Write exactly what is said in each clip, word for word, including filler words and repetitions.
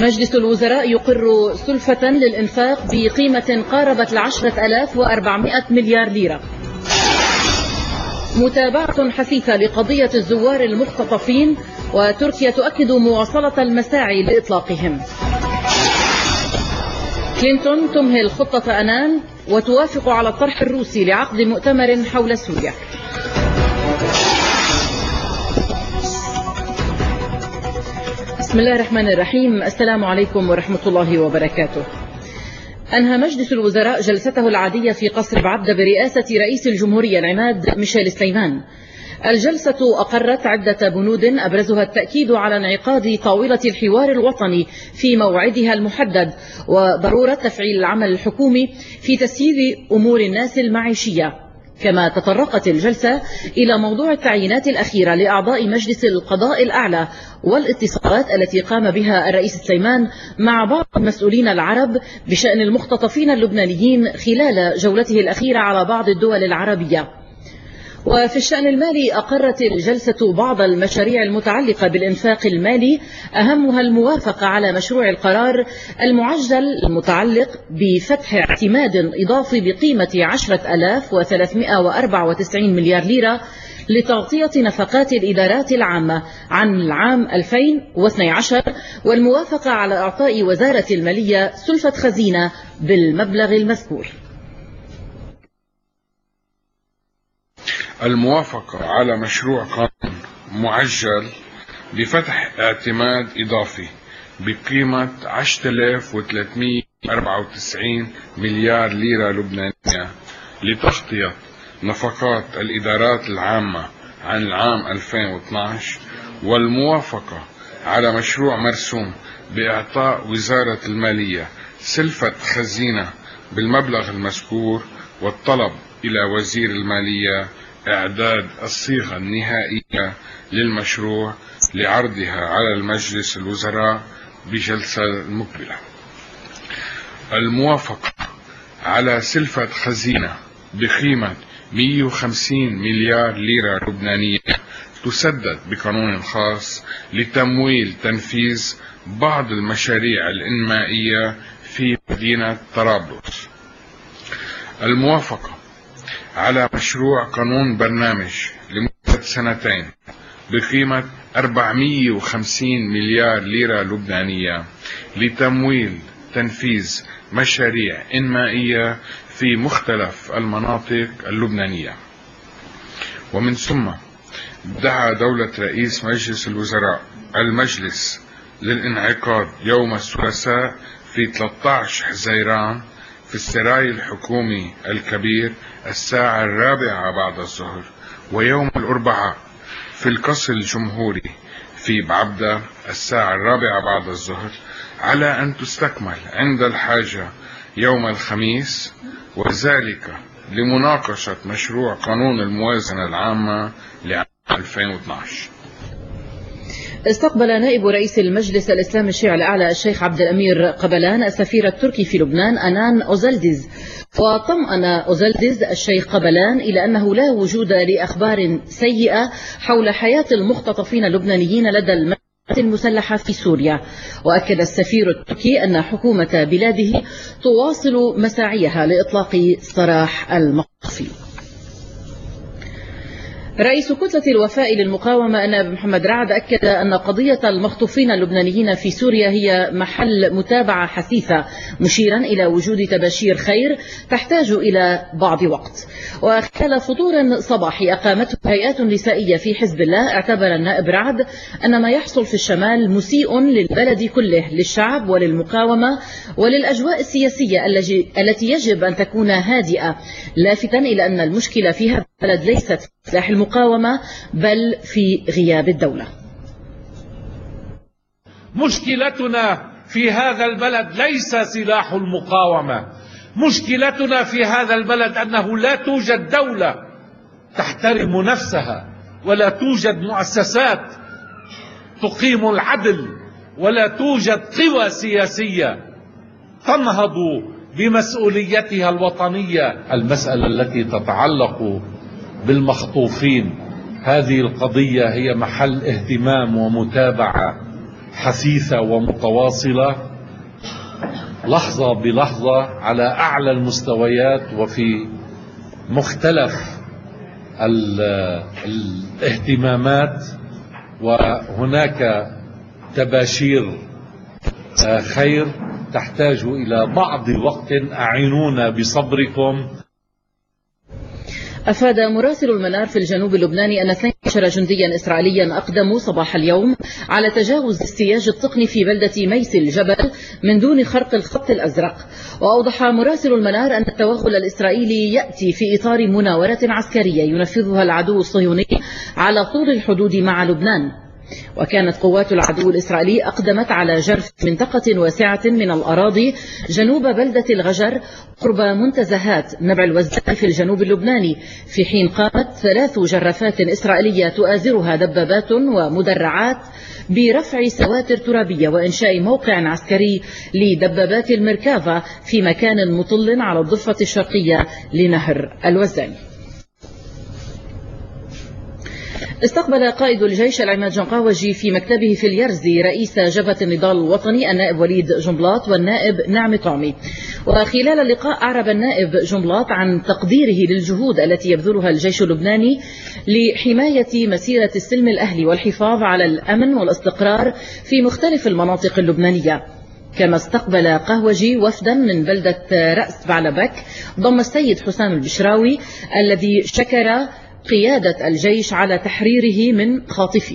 مجلس الوزراء يقر سلفة للإنفاق بقيمة قاربت العشرة آلاف وأربعمائة مليار ليرة. متابعة حثيثة لقضية الزوار المختطفين، وتركيا تؤكد مواصلة المساعي لإطلاقهم. كلينتون تمهل خطة أنان وتوافق على الطرح الروسي لعقد مؤتمر حول سوريا. بسم الله الرحمن الرحيم. السلام عليكم ورحمة الله وبركاته. أنهى مجلس الوزراء جلسته العادية في قصر بعبدة برئاسة رئيس الجمهورية العماد ميشيل سليمان. الجلسة أقرت عدة بنود أبرزها التأكيد على انعقاد طاولة الحوار الوطني في موعدها المحدد، وضرورة تفعيل العمل الحكومي في تسيير أمور الناس المعيشية. كما تطرقت الجلسة إلى موضوع التعيينات الأخيرة لأعضاء مجلس القضاء الأعلى والاتصالات التي قام بها الرئيس سليمان مع بعض المسؤولين العرب بشأن المختطفين اللبنانيين خلال جولته الأخيرة على بعض الدول العربية. وفي الشأن المالي أقرت الجلسة بعض المشاريع المتعلقة بالإنفاق المالي، أهمها الموافقة على مشروع القرار المعجل المتعلق بفتح اعتماد إضافي بقيمة عشرة آلاف وثلاثمائة وأربعة وتسعين مليار ليرة لتغطية نفقات الإدارات العامة عن العام ألفين واثني عشر، والموافقة على إعطاء وزارة المالية سلفة خزينة بالمبلغ المذكور. الموافقة على مشروع قانون معجل بفتح اعتماد إضافي بقيمة عشرة آلاف وثلاثمائة وأربعة وتسعين مليار ليرة لبنانية لتغطية نفقات الإدارات العامة عن العام ألفين واثني عشر، والموافقة على مشروع مرسوم بإعطاء وزارة المالية سلفة خزينة بالمبلغ المذكور، والطلب إلى وزير المالية إعداد الصيغة النهائية للمشروع لعرضها على المجلس الوزراء بجلسة المقبلة. الموافقة على سلفة خزينة بقيمة مئة وخمسين مليار ليرة لبنانية تسدد بقانون خاص لتمويل تنفيذ بعض المشاريع الإنمائية في مدينة طرابلس. الموافقة على مشروع قانون برنامج لمدة سنتين بقيمة أربعمائة وخمسين مليار ليرة لبنانية لتمويل تنفيذ مشاريع إنمائية في مختلف المناطق اللبنانية. ومن ثم دعا دولة رئيس مجلس الوزراء المجلس للانعقاد يوم الثلاثاء في ثلاثة عشر حزيران في السراي الحكومي الكبير الساعة الرابعة بعد الظهر، ويوم الأربعاء في القصر الجمهوري في بعبدة الساعة الرابعة بعد الظهر، على أن تستكمل عند الحاجة يوم الخميس، وذلك لمناقشة مشروع قانون الموازنة العامة لعام ألفين واثني عشر. استقبل نائب رئيس المجلس الإسلامي الشيعي الأعلى الشيخ عبد الأمير قبلان السفير التركي في لبنان أنان أوزلدز، وطمأن أوزلدز الشيخ قبلان إلى أنه لا وجود لأخبار سيئة حول حياة المختطفين اللبنانيين لدى المجلس المسلحة في سوريا. وأكد السفير التركي أن حكومة بلاده تواصل مساعيها لإطلاق سراح المختطفين. رئيس كتلة الوفاء للمقاومة النائب محمد رعد أكد أن قضية المخطوفين اللبنانيين في سوريا هي محل متابعة حثيثة، مشيرا إلى وجود تباشير خير تحتاج إلى بعض وقت. وخلال فطور صباحي أقامته هيئات نسائية في حزب الله، اعتبر النائب رعد أن ما يحصل في الشمال مسيء للبلد كله، للشعب وللمقاومة وللأجواء السياسية التي يجب أن تكون هادئة، لافتا إلى أن المشكلة في هذا البلد ليست في سلاح المقاومة بل في غياب الدولة. مشكلتنا في هذا البلد ليس سلاح المقاومة، مشكلتنا في هذا البلد أنه لا توجد دولة تحترم نفسها، ولا توجد مؤسسات تقيم العدل، ولا توجد قوى سياسية تنهض بمسؤوليتها الوطنية. المسألة التي تتعلق بالمخطوفين، هذه القضية هي محل اهتمام ومتابعة حثيثة ومتواصلة لحظة بلحظة على أعلى المستويات وفي مختلف الاهتمامات، وهناك تباشير خير تحتاج إلى بعض وقت، أعينونا بصبركم. أفاد مراسل المنار في الجنوب اللبناني أن اثني عشر جنديا إسرائيليا أقدموا صباح اليوم على تجاوز السياج التقني في بلدة ميس الجبل من دون خرق الخط الأزرق. وأوضح مراسل المنار أن التوغل الإسرائيلي يأتي في إطار مناورة عسكرية ينفذها العدو الصهيوني على طول الحدود مع لبنان. وكانت قوات العدو الإسرائيلي أقدمت على جرف منطقة واسعة من الأراضي جنوب بلدة الغجر قرب منتزهات نبع الوزان في الجنوب اللبناني، في حين قامت ثلاث جرافات إسرائيلية تؤازرها دبابات ومدرعات برفع سواتر ترابية وإنشاء موقع عسكري لدبابات المركافة في مكان مطل على الضفة الشرقية لنهر الوزان. استقبل قائد الجيش العماد جنقاوجي في مكتبه في اليرزي رئيس جبهة النضال الوطني النائب وليد جنبلاط والنائب نعم طعمي. وخلال اللقاء أعرب النائب جنبلاط عن تقديره للجهود التي يبذلها الجيش اللبناني لحماية مسيرة السلم الأهلي والحفاظ على الأمن والاستقرار في مختلف المناطق اللبنانية. كما استقبل قهوجي وفدا من بلدة رأس بعلبك ضم السيد حسام البشراوي الذي شكر قيادة الجيش على تحريره من خاطفيه.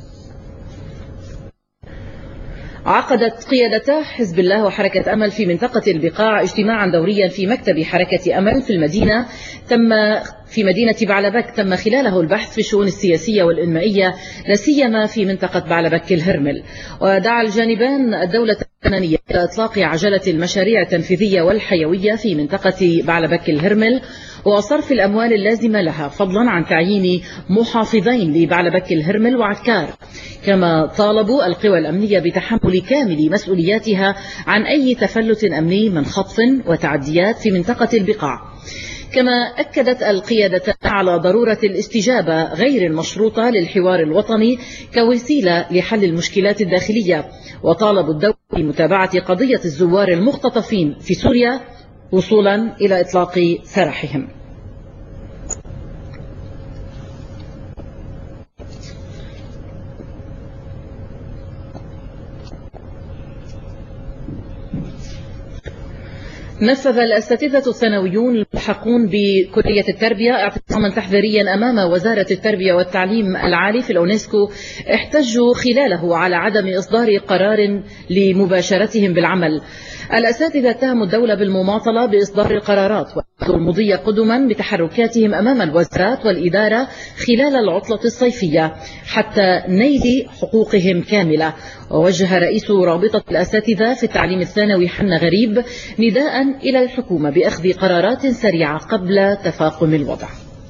عقدت قيادتا حزب الله وحركة أمل في منطقة البقاع اجتماعا دوريا في مكتب حركة أمل في المدينة تم في مدينة بعلبك تم خلاله البحث في الشؤون السياسية والإنمائية لا سيما في منطقة بعلبك الهرمل. ودعا الجانبان الدولة اللبنانية إلى إطلاق عجلة المشاريع التنفيذية والحيوية في منطقة بعلبك الهرمل وصرف الأموال اللازمة لها، فضلا عن تعيين محافظين لبعلبك الهرمل وعكار. كما طالبوا القوى الأمنية بتحمل كامل مسؤولياتها عن أي تفلت أمني من خطف وتعديات في منطقة البقاع. كما أكدت القيادة على ضرورة الاستجابة غير المشروطة للحوار الوطني كوسيلة لحل المشكلات الداخلية، وطالبوا الدولة بمتابعة قضية الزوار المختطفين في سوريا وصولا إلى إطلاق سراحهم. نفذ الأساتذة الثانويون الملحقون بكلية التربية اعتصاما تحذيريا أمام وزارة التربية والتعليم العالي في الأونسكو احتجوا خلاله على عدم إصدار قرار لمباشرتهم بالعمل. الأساتذة اتهموا الدولة بالمماطلة بإصدار القرارات وأخذوا المضي قدما بتحركاتهم أمام الوزارات والإدارة خلال العطلة الصيفية حتى نيل حقوقهم كاملة. ووجه رئيس رابطة الأساتذة في التعليم الثانوي حنا غريب نداء إلى الحكومة بأخذ قرارات سريعة قبل تفاقم الوضع.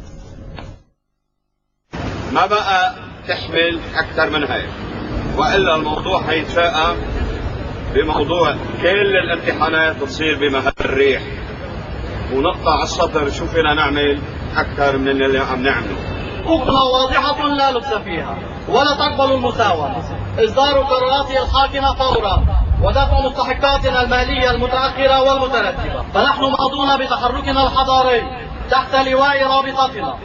ما بقى تحمل أكثر من هيك، وإلا الموضوع هيتفاقم بموضوع كل الامتحانات تصير بمهل الريح ونقطع السطر شو فينا نعمل أكثر من اللي عم نعمله. حقوقنا واضحة لا لبس فيها ولا تقبل المساومة. إصدار قرارات الحاكمة فورا ودفع مستحقاتنا المالية المتأخرة والمترتبة. فنحن ماضون بتحركنا الحضاري تحت لواء رابطتنا.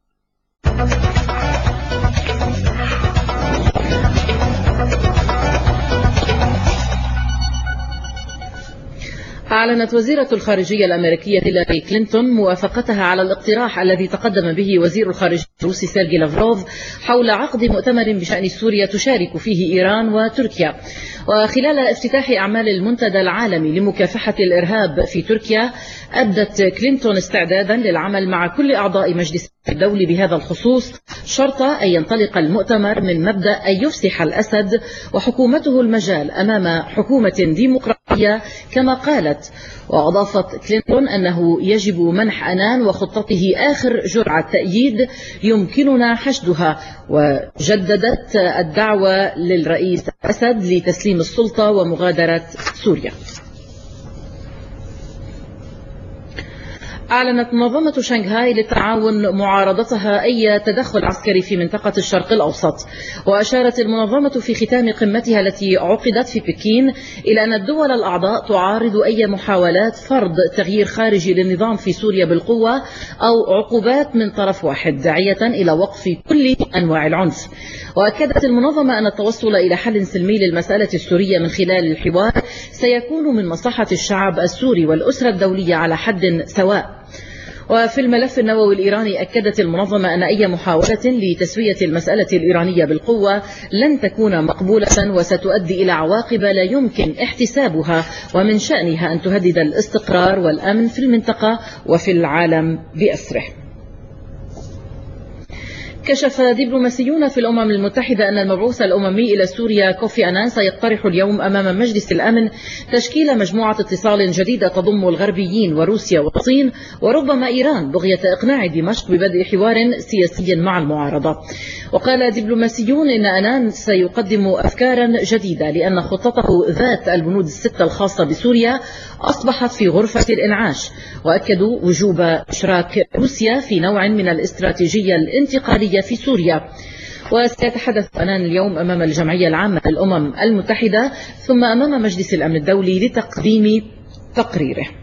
أعلنت وزيرة الخارجية الأمريكية هيلاري كلينتون موافقتها على الاقتراح الذي تقدم به وزير الخارجية الروسي سيرجي لافروف حول عقد مؤتمر بشأن سوريا تشارك فيه إيران وتركيا. وخلال افتتاح أعمال المنتدى العالمي لمكافحة الإرهاب في تركيا أبدت كلينتون استعدادا للعمل مع كل أعضاء مجلس الدولي بهذا الخصوص شرط أن ينطلق المؤتمر من مبدأ أن يفسح الأسد وحكومته المجال أمام حكومة ديمقراطية كما قالت. وأضافت كلينتون أنه يجب منح أنان وخطته آخر جرعة تأييد يمكننا حشدها، وجددت الدعوة للرئيس أسد لتسليم السلطة ومغادرة سوريا. أعلنت منظمة شنغهاي للتعاون معارضتها أي تدخل عسكري في منطقة الشرق الأوسط، وأشارت المنظمة في ختام قمتها التي عقدت في بكين إلى أن الدول الأعضاء تعارض أي محاولات فرض تغيير خارجي للنظام في سوريا بالقوة أو عقوبات من طرف واحد، داعية إلى وقف كل أنواع العنف. وأكدت المنظمة أن التوصل إلى حل سلمي للمسألة السورية من خلال الحوار سيكون من مصلحة الشعب السوري والأسرة الدولية على حد سواء. وفي الملف النووي الإيراني أكدت المنظمة أن أي محاولة لتسوية المسألة الإيرانية بالقوة لن تكون مقبولة وستؤدي إلى عواقب لا يمكن احتسابها، ومن شأنها أن تهدد الاستقرار والأمن في المنطقة وفي العالم بأسره. كشف دبلوماسيون في الأمم المتحدة أن المبعوث الأممي إلى سوريا كوفي أنان سيقترح اليوم أمام مجلس الأمن تشكيل مجموعة اتصال جديدة تضم الغربيين وروسيا والصين وربما إيران بغية إقناع دمشق ببدء حوار سياسي مع المعارضة. وقال دبلوماسيون إن أنان سيقدم أفكارا جديدة لأن خطته ذات البنود الستة الخاصة بسوريا أصبحت في غرفة الإنعاش، وأكدوا وجوب إشراك روسيا في نوع من الاستراتيجية الانتقالية في سوريا. وسيتحدث أنان اليوم أمام الجمعية العامة للأمم المتحدة ثم أمام مجلس الأمن الدولي لتقديم تقريره.